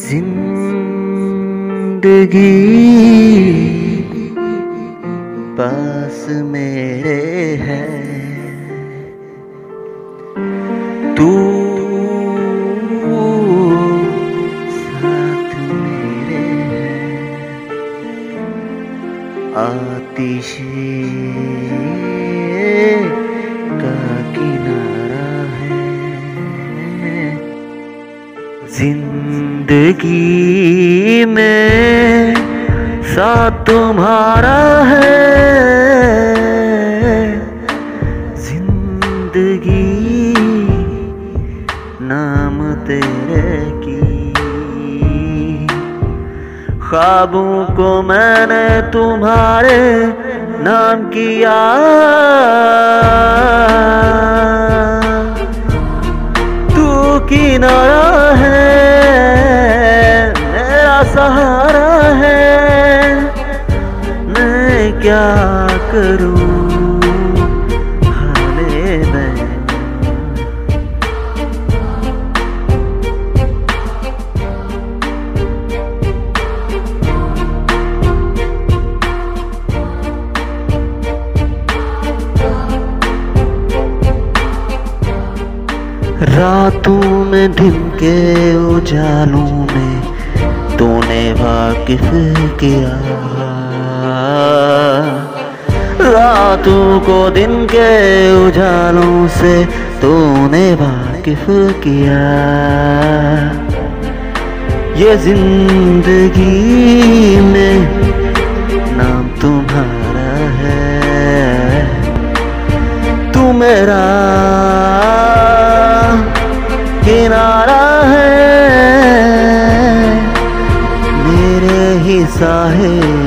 जिंदगी पास मेरे है, तू साथ मेरे है। आतिशे का किनारा है, जिंदगी में साथ तुम्हारा है। जिंदगी नाम तेरे की, ख्वाबों को मैंने तुम्हारे नाम किया। तू किनारा है, मेरा सहारा है, मैं क्या करूं हाले में। रातों में दिन के उजालों में तूने वाकिफ किया, रातों को दिन के उजालों से तूने वाकिफ किया। ये जिंदगी में नाम तुम्हारा है, तू मेरा किनारा है, मेरे ही साहे